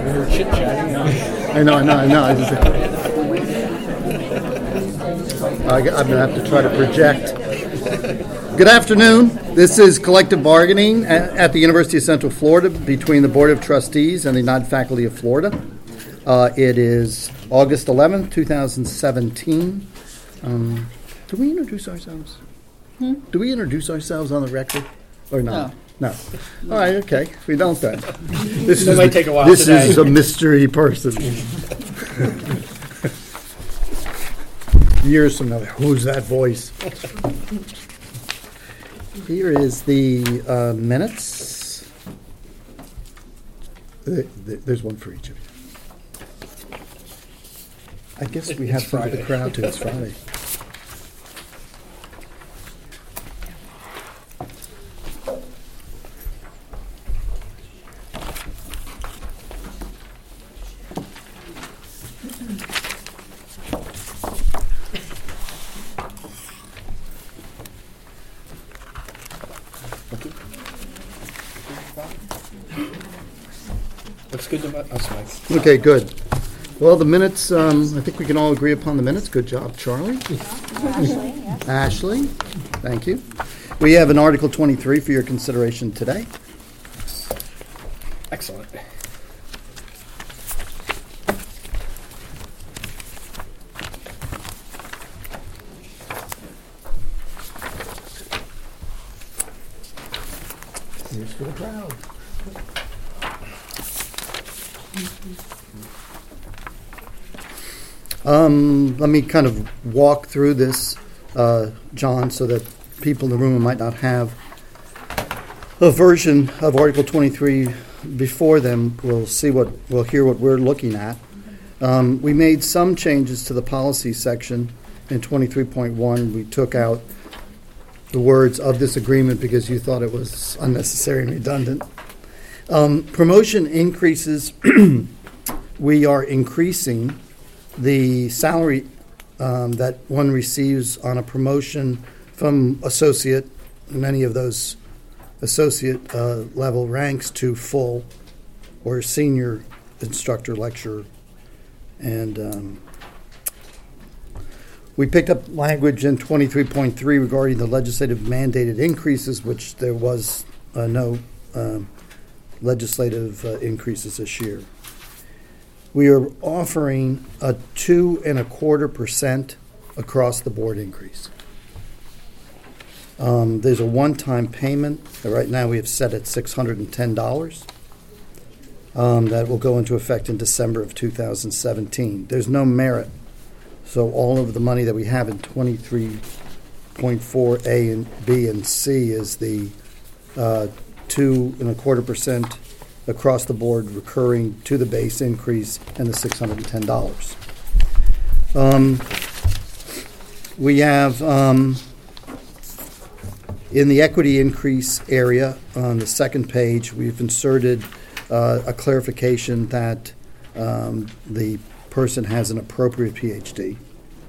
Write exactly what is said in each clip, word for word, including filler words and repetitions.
We were chit-chatting. I know, I know, I know. I just, I, I'm going to have to try to project. Good afternoon. This is collective bargaining at, at the University of Central Florida between the Board of Trustees and the United Faculty of Florida. Uh, it is August eleventh, twenty seventeen. Um, do we introduce ourselves? Hmm? Do we introduce ourselves on the record or not? No. No. All right, okay. If we don't then. This That is, might take a while This today. is a mystery person. Years from now, who's that voice? Here is the uh, minutes. Uh, th- There's one for each of you. I guess we have It's some of the Friday. crowd too. It's Friday. Looks good to us, Mike. Okay, good. Well, the minutes, um, I think we can all agree upon the minutes. Good job, Charlie. Ashley, yes. Ashley, thank you. We have an Article twenty-three for your consideration today. Excellent. Here's for the crowd. Um, let me kind of walk through this, uh, John, so that people in the room might not have a version of Article twenty-three before them. We'll see what, we'll hear what we're looking at. Um, we made some changes to the policy section in twenty-three point one. We took out the words of this agreement because you thought it was unnecessary and redundant. Um, promotion increases, we are increasing the salary um, that one receives on a promotion from associate, in any of those associate uh, level ranks, to full or senior instructor, lecturer. And um, we picked up language in twenty-three point three regarding the legislative mandated increases, which there was uh, no um, legislative uh, increases this year. We are offering a two and a quarter percent across the board increase. Um, there's a one-time payment. Right now we have set at six hundred ten dollars. Um, that will go into effect in December of two thousand seventeen. There's no merit. So all of the money that we have in twenty-three point four A and B and C is the uh, two and a quarter percent across the board recurring to the base increase and the six hundred ten dollars. Um, we have um, in the equity increase area on the second page, we've inserted uh, a clarification that um, the person has an appropriate P H D.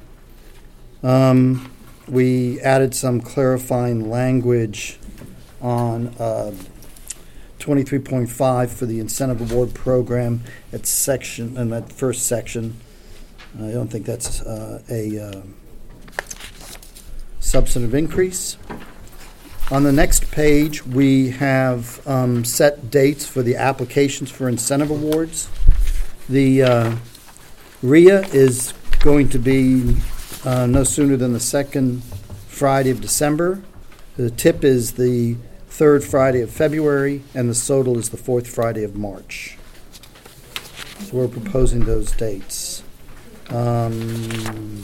Um, we added some clarifying language on uh, twenty-three point five for the incentive award program at section, in that first section. I don't think that's uh, a uh, substantive increase. On the next page, we have um, set dates for the applications for incentive awards. The uh, R I A is going to be uh, no sooner than the second Friday of December. The T I P is the third Friday of February, and the S O T L is the fourth Friday of March. So we're proposing those dates. Um,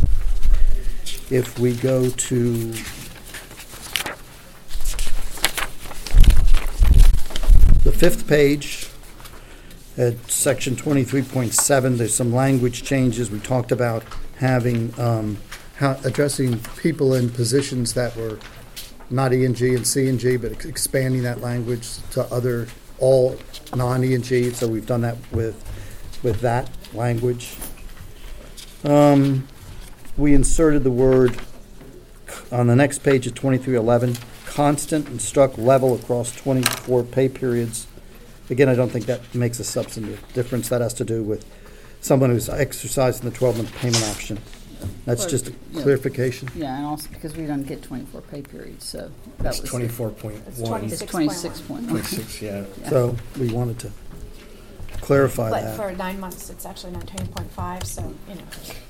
if we go to the fifth page, at section twenty-three point seven, there's some language changes. We talked about having, um, how, addressing people in positions that were not E and G and C and G, but ex- expanding that language to other, all non-E and G. So we've done that with, with that language. Um, we inserted the word on the next page at twenty-three eleven, constant, and struck level across twenty-four pay periods. again, I don't think that makes a substantive difference. That has to do with someone who's exercising the twelve-month payment option. That's Well, just a yeah. clarification. Yeah, and also because we don't get twenty-four pay periods, so that It's was. twenty-four point It's one. It's twenty-six twenty-six point one. Twenty-six, yeah. Yeah. So we wanted to clarify But that. for nine months, it's actually nineteen point five, so, you know.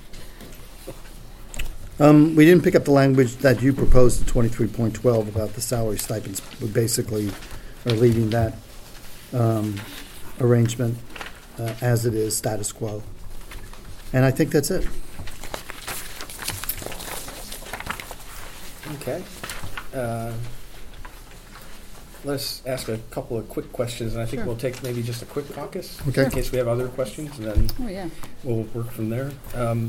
Um, we didn't pick up the language that you proposed in twenty-three point twelve about the salary stipends. We basically are leaving that um, arrangement uh, as it is, status quo. And I think that's it. Okay. Uh, Let's ask a couple of quick questions, and I think Sure. we'll take maybe just a quick caucus Okay. in case we have other questions, and then Oh, yeah. we'll work from there. Um,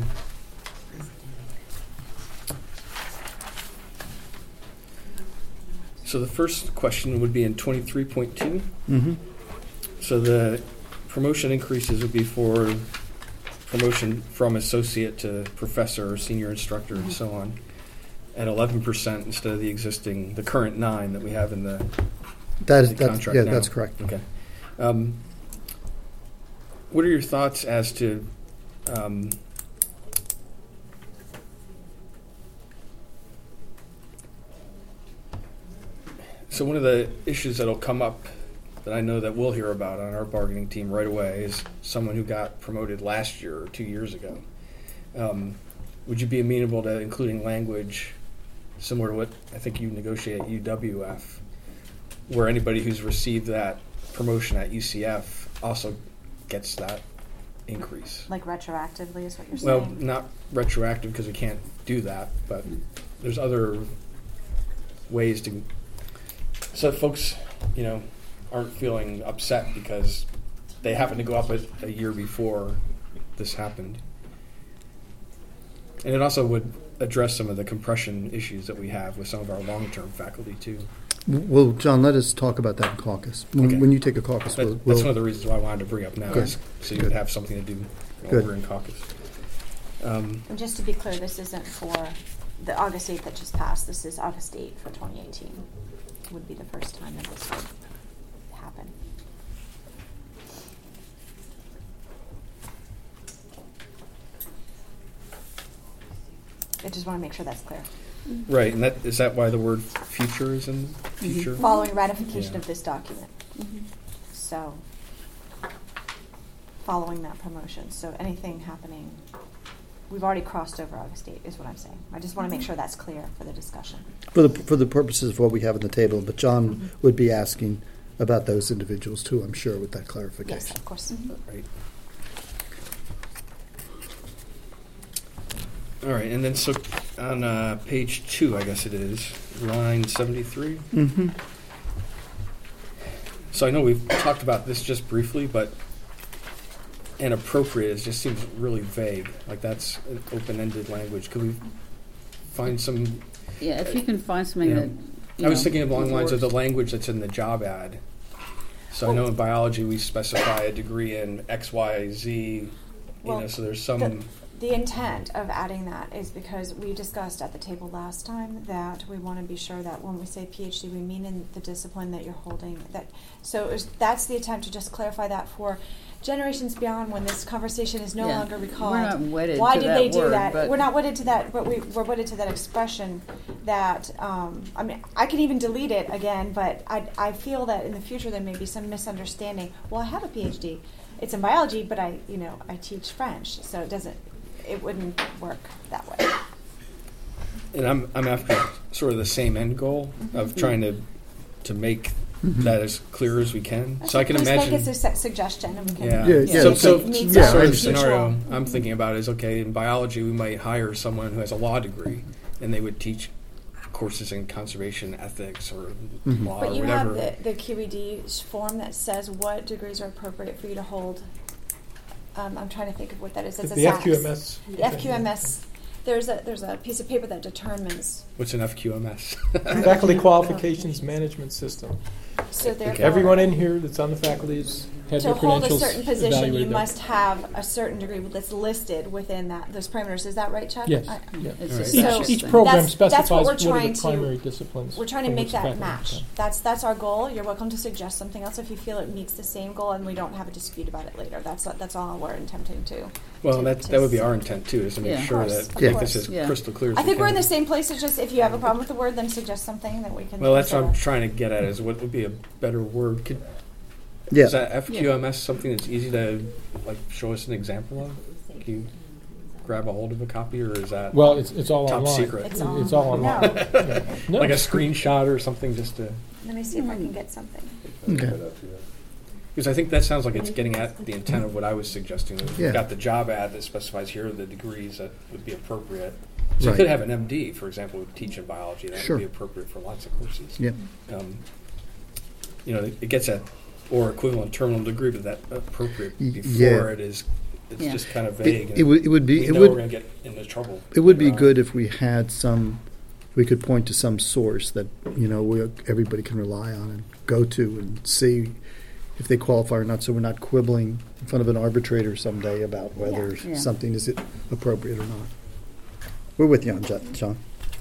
So the first question would be in twenty-three point two. Mm-hmm. So the promotion increases would be for promotion from associate to professor or senior instructor and so on at eleven percent instead of the existing, the current nine that we have in the That is, the that's, contract yeah, now. that's correct. Okay. Um, what are your thoughts as to um, so one of the issues that'll come up that I know that we'll hear about on our bargaining team right away is someone who got promoted last year or two years ago. Um, would you be amenable to including language similar to what I think you negotiate at U W F, where anybody who's received that promotion at U C F also gets that increase? Like retroactively is what you're Well, saying? not retroactive because we can't do that, but there's other ways to, so folks, you know, aren't feeling upset because they happened to go up a, a year before this happened. And it also would address some of the compression issues that we have with some of our long-term faculty too. Well, John, let us talk about that in caucus. When, Okay. when you take a caucus, That, we'll, that's we'll one of the reasons why I wanted to bring up now, Good. is so you Good. would have something to do while Good. we're in caucus. Um, And just to be clear, this isn't for the August eighth that just passed. This is August eighth for twenty eighteen. Would be the first time that this would happen. I just want to make sure that's clear. right, and that is that why the word future is in future? Following ratification Yeah. of this document. Mhm. So, following that promotion. So anything happening, we've already crossed over August eighth is what I'm saying. I just want to make sure that's clear for the discussion. for the for the purposes of what we have on the table. But John Mhm. would be asking about those individuals too, I'm sure, with that clarification. Yes, of course. Right. All right, and then so on uh, page two, I guess it is, line seventy-three. Mm-hmm. So I know we've talked about this just briefly, but inappropriate, it just seems really vague. Like that's an open-ended language. Could we find some? Yeah, if you can find something Yeah. that, you I was know, thinking along the lines of the works. language that's in the job ad. So I know in biology we specify a degree in X, Y, Z. You Well, know, so there's some. The, the intent of adding that is because we discussed at the table last time that we want to be sure that when we say PhD, we mean in the discipline that you're holding. That so it was, that's the attempt to just clarify that for generations beyond when this conversation is no Yeah. longer recalled. We're not wedded Why to did that they do word, that? but- We're not wedded to that, but we, we're wedded to that expression that, um, I mean, I can even delete it again, but I, I feel that in the future there may be some misunderstanding. Well, I have a PhD. It's in biology, but I, you know, I teach French, so it doesn't, it wouldn't work that way. And I'm I'm after sort of the same end goal of trying to to make that as clear as we can. So I can Please imagine. make it a su- suggestion, and we can. Yeah. Yeah, yeah, So, that's so, a- Meets yeah, our sort of I the mutual- scenario I'm thinking about is okay. In biology, we might hire someone who has a law degree, and they would teach courses in conservation ethics or Mhm. law But or you whatever. have the, the Q E D form that says what degrees are appropriate for you to hold. Um, I'm trying to think of what that is. It's a The S A F Q M C. S. The F Q M S. There's a there's a piece of paper that determines. What's an F Q M S? Faculty Qualifications Management System. So therefore, Everyone in here that's on the faculty is had to their hold a credentials certain position, you evaluated. must have a certain degree that's listed within that those parameters. Is that right, Chuck? Yes. I- Yeah. It's All a right. Each, census each thing. program That's- that's specifies what we're what are trying the to- primary disciplines. We're trying to from make which that faculty match. come. That's that's our goal. You're welcome to suggest something else if you feel it meets the same goal, and we don't have a dispute about it later. That's that's all we're attempting to. Well, to- that, to that would be see. our intent too, is to make Yeah. Of sure course, that of make course. this as Yeah. crystal clear as I we think we're in can. the same place. It's just if you have a problem with the word, then suggest something that we can. Well, that's what I'm consider. trying to get at, is what would be a better word? Could, Yeah. Is that F Q M S something that's easy to, like, show us an example of? Can you grab a hold of a copy, or is that Well, it's it's all top online. secret? It's It's on- all online. No. Yeah. No. Like a screenshot or something, just to... Let me see if I can get something. Okay. Because I think that sounds like it's getting at the intent of what I was suggesting. We've Yeah. got the job ad that specifies here are the degrees that would be appropriate. So you Right. could have an M D, for example, who teach in biology. That Sure. would be appropriate for lots of courses. Yeah. Um, you know, it gets at or equivalent terminal degree, but that appropriate Y- before yeah. it is, it's Yeah. just kind of vague. It, it would it would be we it know would we're going to get into trouble. it would be later on. good if we had some we could point to some source that you know we, everybody can rely on and go to and see if they qualify or not, so we're not quibbling in front of an arbitrator someday about whether Yeah. Yeah. something is appropriate or not. We're with you on that, John.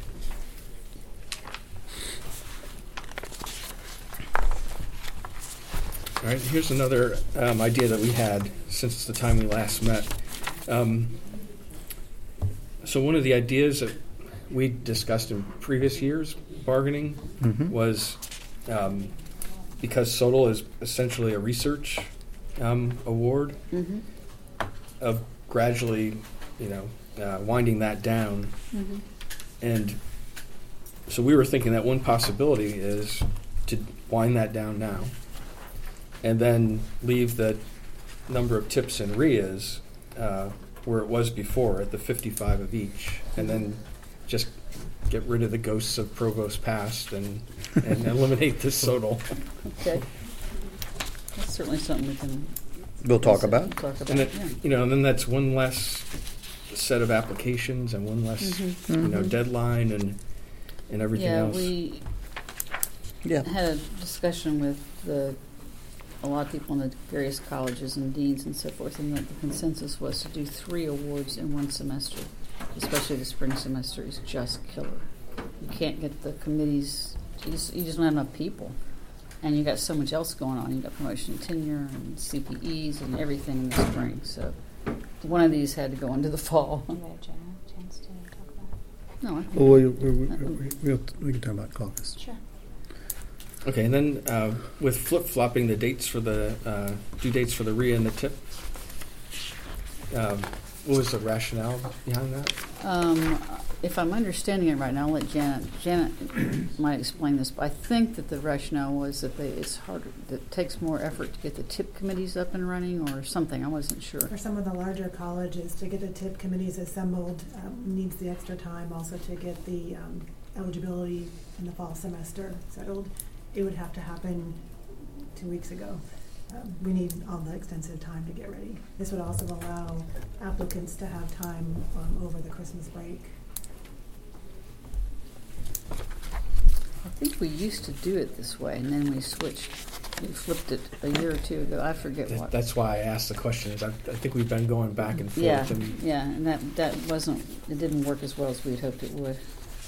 All right, here's another um, idea that we had since the time we last met. Um, so one of the ideas that we discussed in previous years bargaining Mhm. was um, because S O T L is essentially a research um, award, Mhm. of gradually, you know, uh, winding that down. Mhm. And so we were thinking that one possibility is to wind that down now and then leave the number of tips and R I As uh, where it was before at the fifty-five of each, and then just get rid of the ghosts of Provost Past and, and eliminate the S O T L. Okay. That's certainly something we can. We'll talk about. Talk about, And it, yeah. you know, and then that's one less set of applications and one less, Mhm. you know, Mhm. deadline and and everything Yeah, else. we Yeah. had a discussion with the, a lot of people in the various colleges and deans and so forth, and the the consensus was to do three awards in one semester, especially the spring semester is just killer. You can't get the committees, you just, you just don't have enough people. And you got so much else going on. You got promotion and tenure and C P Es and everything in the spring. So one of these had to go into the fall. You had a general chance to talk about No, I think Well, we, we, we, we'll, we can talk about caucus. it. Sure. Okay, and then uh, with flip-flopping the dates for the uh, due dates for the R I A and the tip, um, what was the rationale behind that? Um, if I'm understanding it right now, I'll let Janet, Janet might explain this, but I think that the rationale was that they, it's harder, that it takes more effort to get the tip committees up and running or something, I wasn't sure. For some of the larger colleges, to get the tip committees assembled um, needs the extra time, also to get the um, eligibility in the fall semester settled. It would have to happen two weeks ago. Um, we need all the extensive time to get ready. This would also allow applicants to have time um, over the Christmas break. I think we used to do it this way, and then we switched, we flipped it a year or two ago, I forget That- what. That's why I asked the question. Is I, I think we've been going back and forth. Yeah, And yeah, and that, that wasn't, it didn't work as well as we'd hoped it would.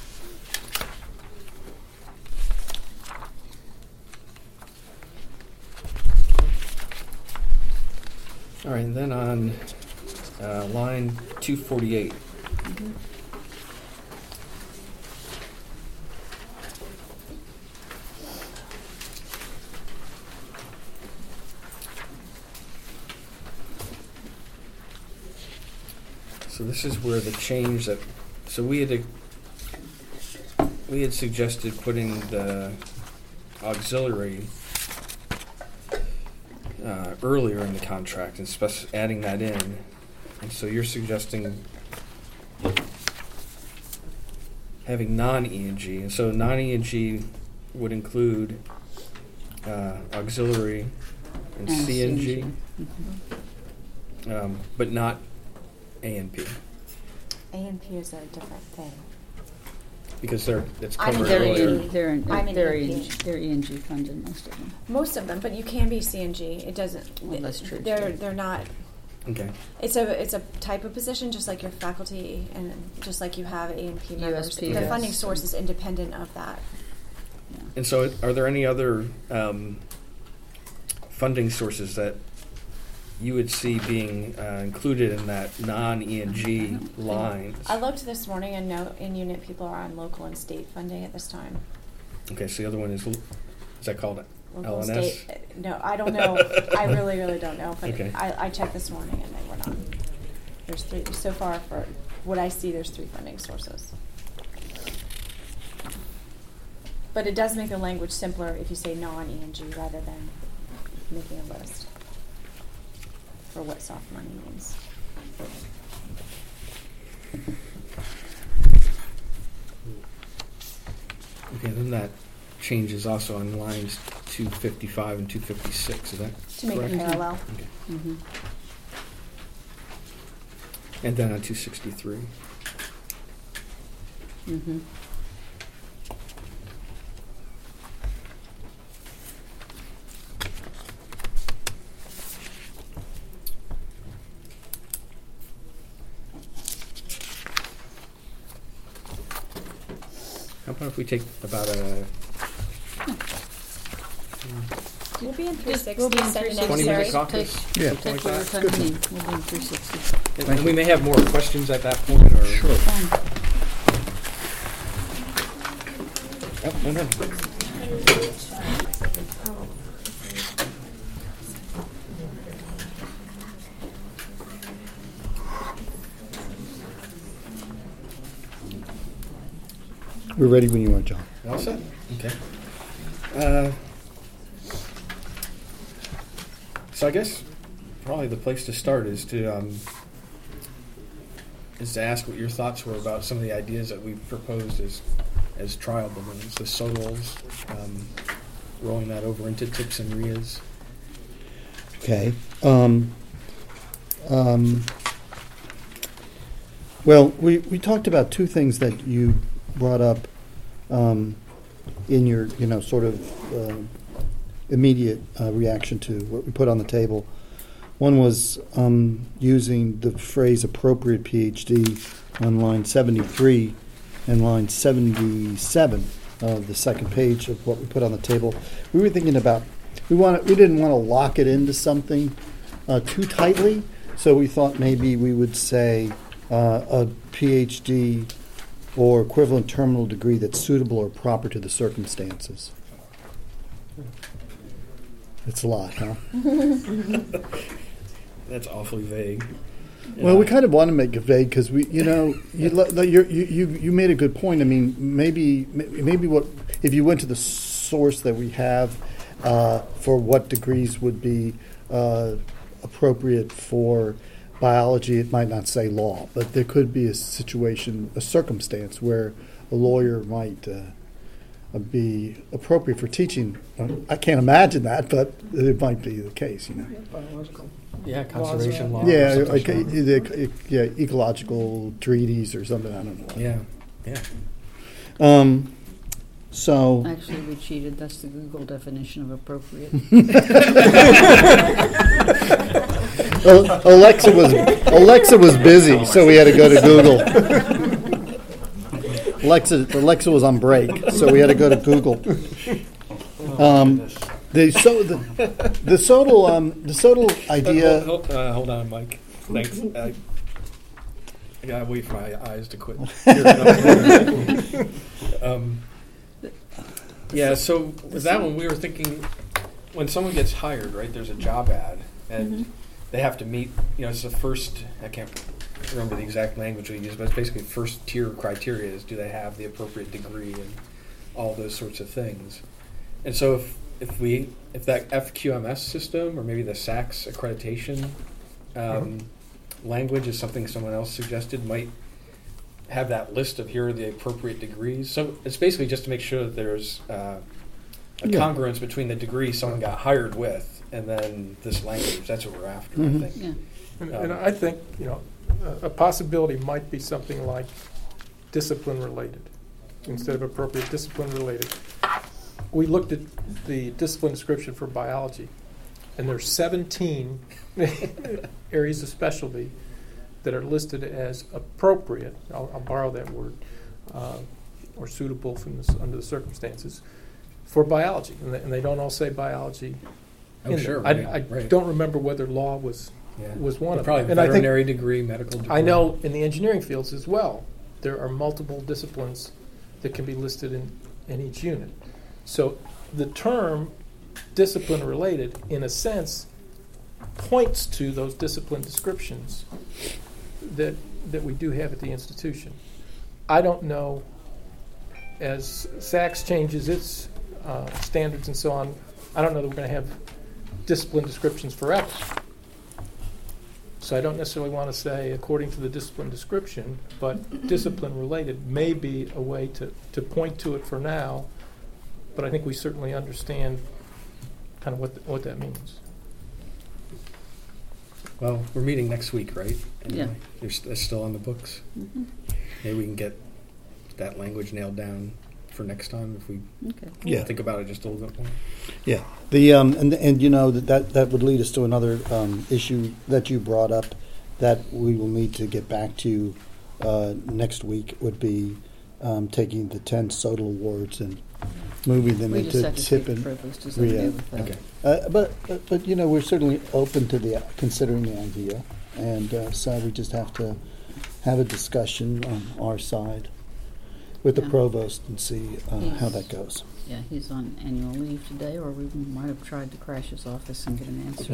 all right, and then on uh, line two forty-eight. Mhm. So this is where the change that, so we had, we had suggested putting the auxiliary uh, earlier in the contract and spec- adding that in. And so you're suggesting having non-E and G. And so non-E and G would include uh, auxiliary and And C and G, Mhm. um, but not A and P. A and P is a different thing. because they're it's I'm covered They're, earlier. E- they're, in- I'm in they're, E E- P. they're E and G funded, most of them. Most of them, but you can be C N G. It doesn't. Well, that's true, They're too. they're not. Okay. It's a it's a type of position, just like your faculty, and just like you have A and P members. U S P The S. funding source is independent of that. Yeah. And so, are there any other um, funding sources that you would see being uh, included in that non-E and G line? I looked this morning, and no in unit people are on local and state funding at this time. Okay, so the other one is, is that called Local L and N S? state. uh, No, I don't know. I really, really don't know. But Okay. I, I checked this morning, and they were not. There's three so far for what I see. There's three funding sources. But it does make the language simpler if you say non-E and G rather than making a list for what soft money means. Okay, then that changes also on lines two fifty-five and two fifty-six, is that To make correct? it parallel. Okay. Mm-hmm. And then on two sixty-three. Mm-hmm. How about if we take about a We'll be in three Just- sixty. we'll be in send it 360. twenty minute necessary. caucus? Yeah. Take whatever time Good. you need. We'll be in three sixty. And, and we may have more questions at that point, or Sure. Fine. Oh, no, no. We're ready when you are, John. All set? Okay. Uh, so I guess probably the place to start is to um, is to ask what your thoughts were about some of the ideas that we've proposed as as trial balloons, the S O T Ls, um, rolling that over into tips and R I As. Okay. Um, um, well, we, we talked about two things that you brought up um, in your, you know, sort of uh, immediate uh, reaction to what we put on the table. One was um, using the phrase appropriate PhD on line seventy-three and line seventy-seven of the second page of what we put on the table. We were thinking about, we want we didn't want to lock it into something uh, too tightly, so we thought maybe we would say uh, a PhD or equivalent terminal degree that's suitable or proper to the circumstances. It's a lot, huh? That's awfully vague. Well, we kind of want to make it vague because we, you know, you, le- you you you made a good point. I mean, maybe maybe what if you went to the source that we have uh, for what degrees would be uh, appropriate for biology, it might not say law, but there could be a situation, a circumstance where a lawyer might uh, be appropriate for teaching. I can't imagine that, but it might be the case, you know. Yeah, conservation law. or Yeah, something like, like uh, the- yeah, ecological treaties or something. I don't know. that. Yeah, yeah. Um, so Actually, we cheated. That's the Google definition of appropriate. Al- Alexa was Alexa was busy, so we had to go to Google. Alexa Alexa was on break, so we had to go to Google. Um, the so the the Sodal um the Sodal idea. Hold, hold, uh, hold on, Mike. Thanks. I, I gotta wait for my eyes to quit. um, yeah. So with that one, we were thinking when someone gets hired, right? There's a job ad, and Mm-hmm. they have to meet. You know, it's the first. I can't remember the exact language we use, but it's basically first tier criteria is do they have the appropriate degree and all those sorts of things. And so if if we if that F Q M S system or maybe the S A C S accreditation um, language is something someone else suggested, might have that list of here are the appropriate degrees. So it's basically just to make sure that there's uh, a Yeah. congruence between the degree someone got hired with and then this language. That's what we're after, Mhm. I think. Yeah. And, and I think, you know, a, a possibility might be something like discipline related. instead of appropriate discipline related. We looked at the discipline description for biology, and there's seventeen areas of specialty that are listed as appropriate, I'll, I'll borrow that word, uh, or suitable from this, under the circumstances, for biology. And they, and they don't all say biology. Oh, in sure. there. Right, I, I right. don't remember whether law was Yeah. was one of Probably them. And I think- veterinary degree, medical degree. I know in the engineering fields as well, there are multiple disciplines that can be listed in, in each unit. So the term discipline related, in a sense, points to those discipline descriptions that that we do have at the institution. I don't know, as S A C S changes its uh, standards and so on, I don't know that we're going to have discipline descriptions forever. So I don't necessarily want to say according to the discipline description, but discipline related may be a way to, to point to it for now, but I think we certainly understand kind of what th- what that means. Well, we're meeting next week, right? Yeah. Anyway, You're st- it's still on the books. Mhm. Maybe we can get that language nailed down for next time if we Okay. Yeah. think about it just a little bit more. Yeah, the um, and and you know that that, that would lead us to another um, issue that you brought up that we will need to get back to uh, next week. Would be um, taking the ten SODL awards and moving them We just into have to see tip if and Provost is Ria. okay with that. Okay. uh, but, but but you know we're certainly open to the considering the idea, and uh, so we just have to have a discussion on our side with the Yeah. provost and see uh, how He's- that goes. Yeah, he's on annual leave today, or we might have tried to crash his office and get an answer.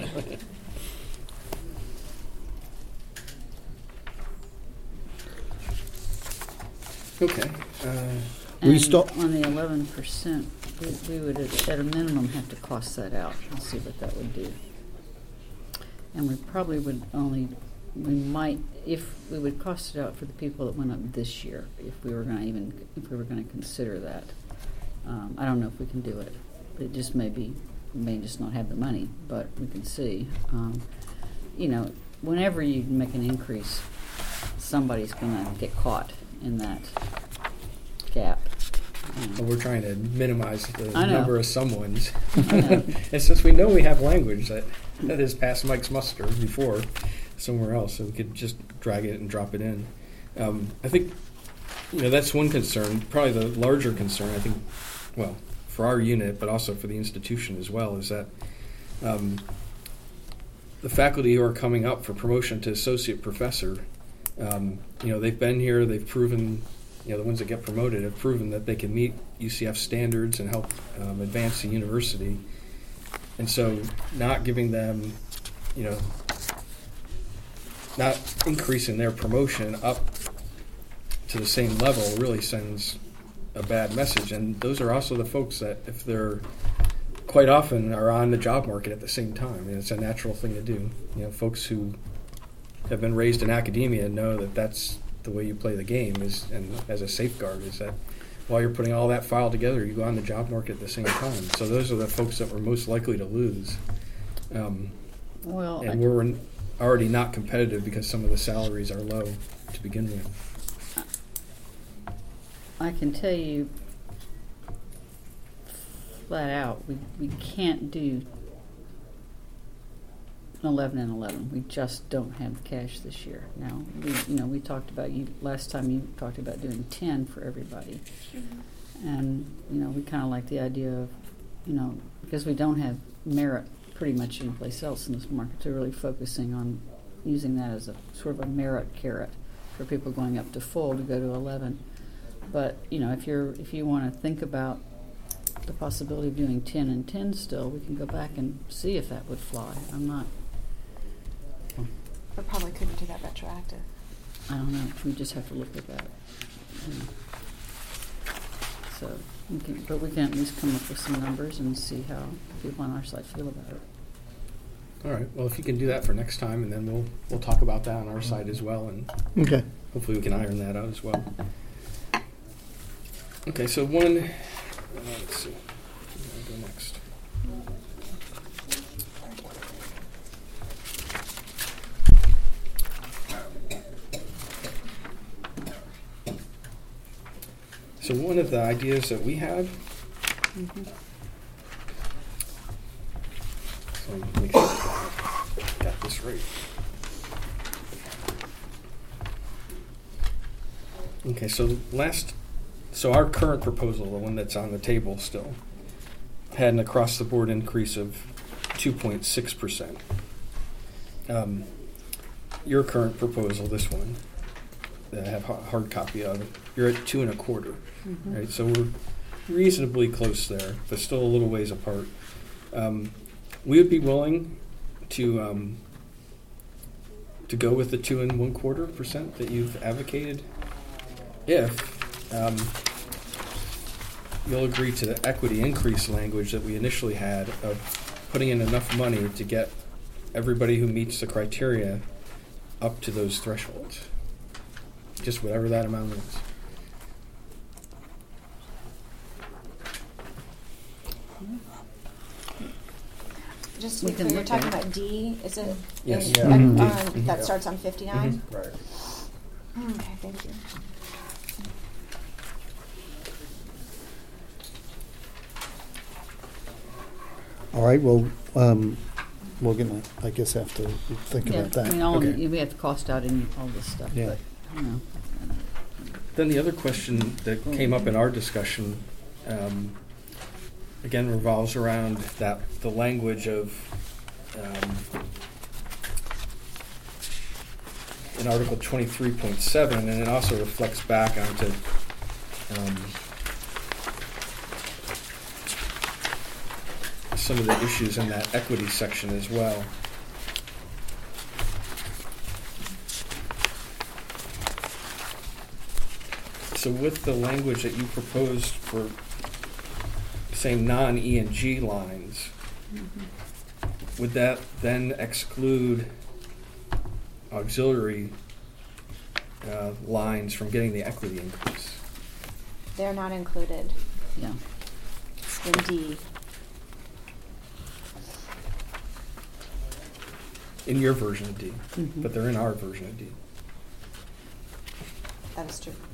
Okay. Uh, We And sto- on the eleven percent, we, we would at at a minimum have to cost that out and see what that would do. And we probably would only, we might, if, we would cost it out for the people that went up this year, if we were gonna even, if we were gonna consider that. Um, I don't know if we can do it. It just may be, we may just not have the money, but we can see. Um, you know, whenever you make an increase, somebody's gonna get caught in that gap. Um, well, we're trying to minimize the I know. number of someones. I know. And since we know we have language that, that has passed Mike's muster before somewhere else, so we could just drag it and drop it in. Um, I think, you know, that's one concern. Probably the larger concern, I think, well, for our unit, but also for the institution as well, is that um, the faculty who are coming up for promotion to associate professor, um, you know, they've been here, they've proven, you know, the ones that get promoted have proven that they can meet U C F standards and help um, advance the university. And so not giving them, you know, not increasing their promotion up to the same level really sends a bad message. And those are also the folks that, if they're quite often are on the job market at the same time, and it's a natural thing to do. You know, folks who have been raised in academia know that that's the way you play the game, is, and as a safeguard, is that while you're putting all that file together, you go on the job market at the same time. So those are the folks that we're most likely to lose. Um, Well, I- and we're in- already not competitive because some of the salaries are low to begin with. I can tell you flat out, we, we can't do eleven and eleven. We just don't have the cash this year. Now, we, you know, we talked about, you, last time you talked about doing ten for everybody. And, you know, we kind of like the idea of, you know, because we don't have merit pretty much anyplace else in this market, to really focusing on using that as a sort of a merit carrot for people going up to full to go to eleven. But, you know, if you're if you want to think about the possibility of doing ten and ten still, we can go back and see if that would fly. I'm not, We probably couldn't do that retroactive. I don't know. We just have to look at that. you know. So, we can, but we can at least come up with some numbers and see how people on our side feel about it. All right. Well, if you can do that for next time, and then we'll we'll talk about that on our side as well, and Okay. hopefully we can iron that out as well. Okay. So one. Uh, let's see. Where do I go next? So one of the ideas that we had, Mhm. so let me make sure I got this right. Okay, so last, so our current proposal, the one that's on the table still, had an across-the-board increase of two point six percent. Um, your current proposal, this one, that I have a hard copy of, you're at two and a quarter, Mhm. right? So we're reasonably close there, but still a little ways apart. Um, we would be willing to um, to go with the two and one quarter percent that you've advocated, if um, you'll agree to the equity increase language that we initially had of putting in enough money to get everybody who meets the criteria up to those thresholds. Just whatever that amount is. Just to We be can clear, you're look talking at it. about D, is it? Yes. in- Yeah. Mhm. on- Mhm. That starts on fifty-nine? Right. Okay, thank you. All right, well, um, we're gonna, I guess, have to think Yeah, about I mean, that. all, Okay. we have to cost out any, all this stuff, Yeah. but, you know. Then the other question that came up in our discussion, um, again, revolves around that the language of um, in Article twenty-three point seven, and it also reflects back onto um, some of the issues in that equity section as well. So with the language that you proposed for, say, non-E and G lines, would that then exclude auxiliary uh, lines from getting the equity increase? They're not included Yeah. in D. In your version of D, Mhm. but they're in our version of D. That is true.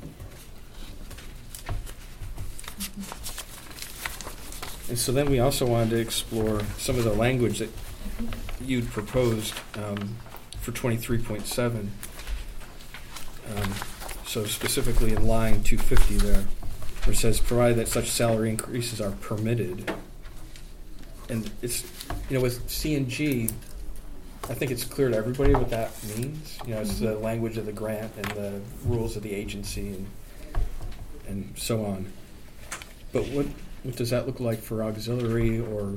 And so then we also wanted to explore some of the language that you'd proposed um, for twenty-three point seven. Um, so specifically in line two fifty there, where it says, provided that such salary increases are permitted. And it's, you know, with C and G, I think it's clear to everybody what that means. You know, it's the language of the grant and the rules of the agency and and so on. But what what does that look like for auxiliary or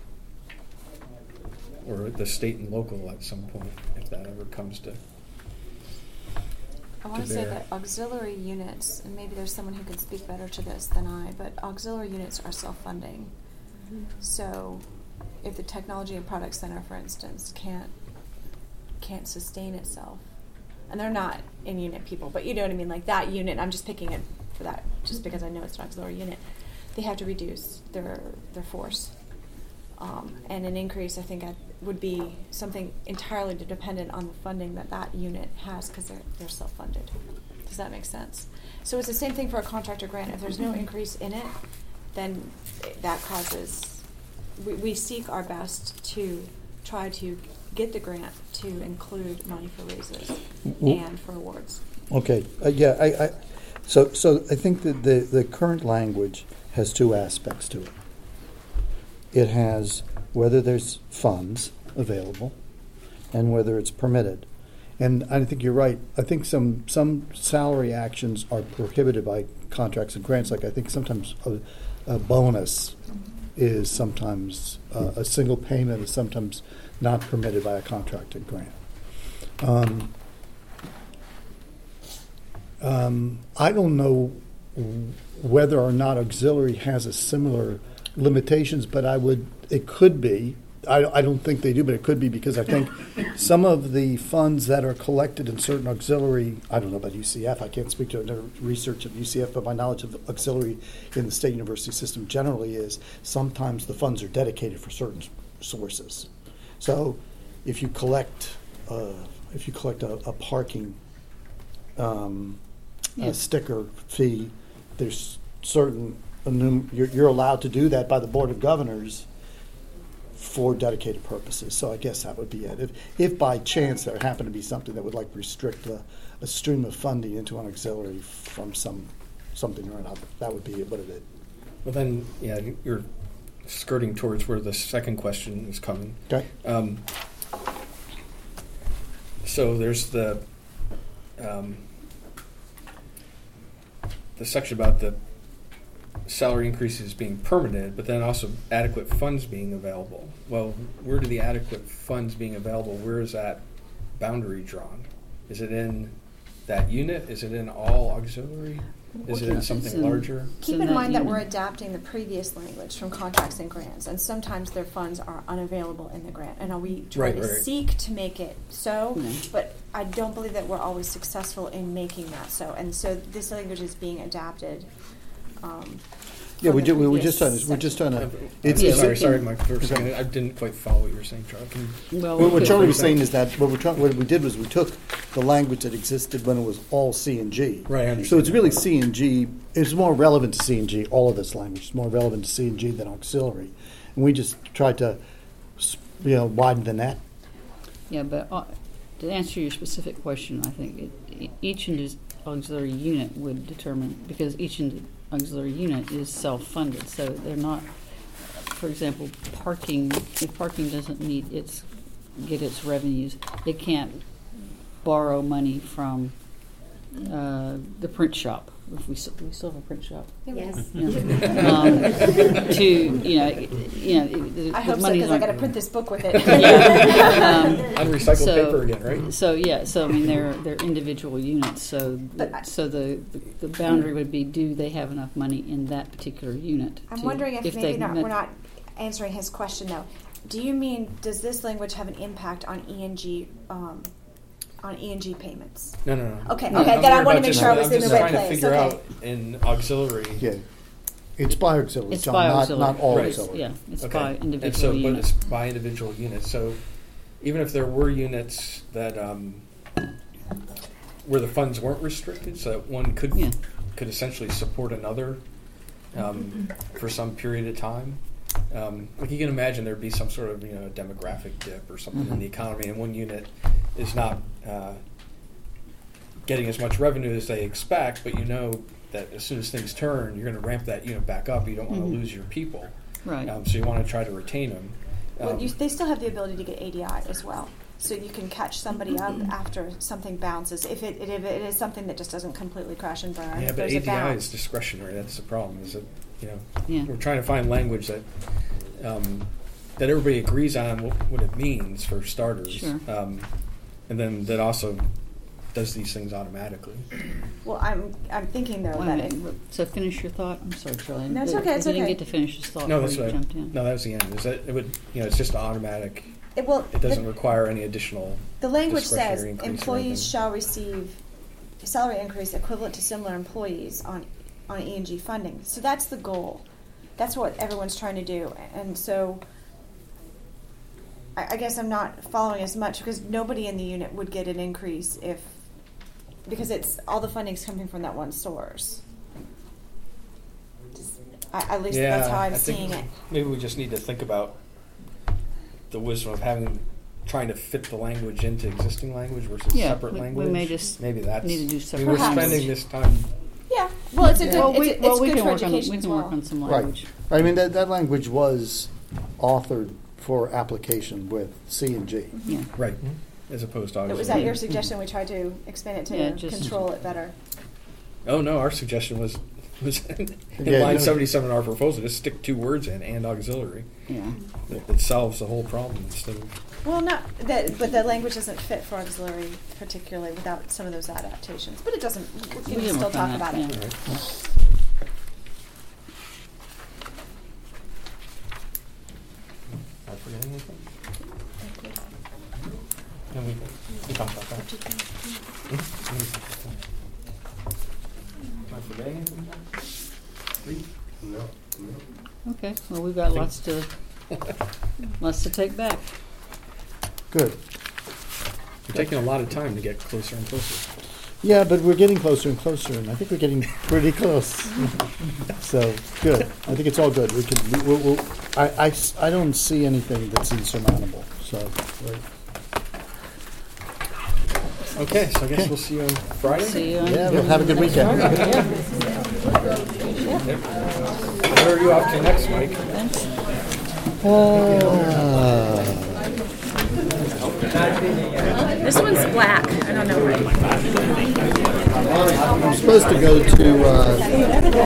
or the state and local at some point, if that ever comes to? I want to to say bear? that auxiliary units, and maybe there's someone who can speak better to this than I, but auxiliary units are self-funding. So if the Technology and Product Center, for instance, can't can't sustain itself, and they're not in-unit people, but you know what I mean, like that unit, I'm just picking it for that, just because I know it's an auxiliary unit, they have to reduce their their force. Um, and an increase, I think, I- would be something entirely dependent on the funding that that unit has, because they're, they're self-funded. Does that make sense? So it's the same thing for a contractor grant. If there's no increase in it, then that causes, we, we seek our best to try to get the grant to include money for raises W- and for awards. Okay, uh, yeah, I, I, so, so I think that the, the current language has two aspects to it. It has whether there's funds available and whether it's permitted. And I think you're right. I think some, some salary actions are prohibited by contracts and grants. Like I think sometimes a, a bonus is sometimes, uh, a single payment is sometimes not permitted by a contracted grant. Um, um, I don't know whether or not auxiliary has a similar limitations, but I would, it could be. I, I don't think they do, but it could be, because I think some of the funds that are collected in certain auxiliary, I don't know about U C F, I can't speak to the research of U C F, but my knowledge of auxiliary in the state university system generally is sometimes the funds are dedicated for certain sources. So if you collect, uh, if you collect a, a parking um, Yeah. a sticker fee there's certain, enum- you're, you're allowed to do that by the Board of Governors for dedicated purposes. So I guess that would be it. If, if by chance there happened to be something that would like restrict a, a stream of funding into an auxiliary from some something or another, that would be what it is. Well, then, yeah, you're skirting towards where the second question is coming. Okay. Um, so there's the um, the section about the salary increases being permanent, but then also adequate funds being available. Well, where do the adequate funds being available, where is that boundary drawn? Is it in that unit? Is it in all auxiliary? Is it in It's something in- larger? Keep in in that mind that unit. we're adapting the previous language from contracts and grants, and sometimes their funds are unavailable in the grant. And we try Right, to right. seek to make it so, Yeah. but I don't believe that we're always successful in making that so. And so this language is being adapted. Um, Yeah, from we the do, we were previous just trying to, we're just trying to, Uh, it's, I'm it's, sorry, it- sorry, Mike, for a second. I didn't quite follow what you were saying, Charlie. Can you- Well, what we what could- Charlie was saying is that, what we're trying, what we did was we took the language that existed when it was all C and G. Right, I So understand. it's really C and G, it's more relevant to C and G, all of this language is more relevant to C and G than auxiliary. And we just tried to, s- you know, widen the net. Yeah, but uh, to answer your specific question, I think it, e- each indus- auxiliary unit would determine, because each ind- auxiliary unit is self-funded, so they're not, for example, parking, if parking doesn't meet its, get its revenues, it can't borrow money from uh, the print shop. If we, s- we still have a print shop. Yes. Yeah. um, to, you know, you know, it- the I hope so, money's because I not- got to print this book with it. Yeah. Um, Unrecycled so- paper again, right? So yeah, so I mean they're they're individual units. So But the, I- so the, the the boundary would be: do they have enough money in that particular unit? I'm to- wondering if, they maybe not, met- we're not answering his question though. Do you mean, does this language have an impact on E and G, um, on E and G payments? No, no, no. Okay, No, okay, I'm then I worried wanna about make just- sure I was I'm in the just right trying to place, figure okay. out in auxiliary. Yeah. It's by auxiliary, It's John, by not, auxiliary. not all Right. auxiliary. Yeah, it's Okay. by And individual so, but unit. it's by individual units. So even if there were units that um, where the funds weren't restricted, so that one could Yeah. could essentially support another um, for some period of time. Um, like you can imagine, there'd be some sort of you know demographic dip or something in the economy, and one unit is not uh, getting as much revenue as they expect, but you know that as soon as things turn, you're going to ramp that unit back up. You don't want to Mhm. lose your people, Right. um, so you want to try to retain them. Well, Um, you, they still have the ability to get A D I as well. So you can catch somebody up Mm-hmm. after something bounces. If it, if it is something that just doesn't completely crash and burn, Yeah, but there's A a D I bounce. is discretionary. That's the problem. Is that you know Yeah. we're trying to find language that um, that everybody agrees on what, what it means for starters, Sure. um, and then that also does these things automatically. Well, I'm I'm thinking though Wait a that minute. it, So finish your thought. I'm sorry, Charlie. No, it's But okay, it's you didn't okay. get to finish his thought No, before that's you right. jumped in. No, that was the end. Is that it would you know it's just automatic. it will. It doesn't the, require any additional. the language says discretionary increase or anything. employees shall receive salary increase equivalent to similar employees on on E and G funding. So that's the goal. That's what everyone's trying to do, and so. I I guess I'm not following as much because nobody in the unit would get an increase if, because it's all the funding's coming from that one source. Just- I, at least yeah, that's how I'm I think seeing it. Maybe we just need to think about the wisdom of having trying to fit the language into existing language versus Yeah, separate we- we language. may just maybe that's need to do I mean, separate we're Perhaps. spending this time. Yeah, well, it's a good. Well, it's we, a, it's well, we good can for work on education we as can well. work on some Right. language. I mean, that, that language was authored for application with C and G. Yeah. Right, as opposed to It was auxiliary. at your suggestion we tried to expand it to Yeah, just- control it better. Oh no, our suggestion was was in Yeah, line yeah. seventy-seven of our proposal. Just stick two words in and auxiliary. Yeah. It, it solves the whole problem instead of. Well, not that, but the language doesn't fit for auxiliary particularly without some of those adaptations. But it doesn't. We can can still work talk on about that, it. yeah. All right. Am I forgetting anything? No, we, we talked about that. Hmm? We talked about that. Am I forgetting anything? Three? No, no. Okay. Well, we've got lots to lots to take back. Good. We're taking a lot of time to get closer and closer. Yeah, but we're getting closer and closer, and I think we're getting pretty close. So, good. I think it's all good. We can, we- we'll, we'll, I, I s- I don't see anything that's insurmountable, so. we're- Okay, so I guess we'll see you on Friday. See you on. Yeah, well, have a good weekend. Where are you off to next, Mike? Thanks. Uh, This one's black. I don't know why. I'm supposed to go to, uh,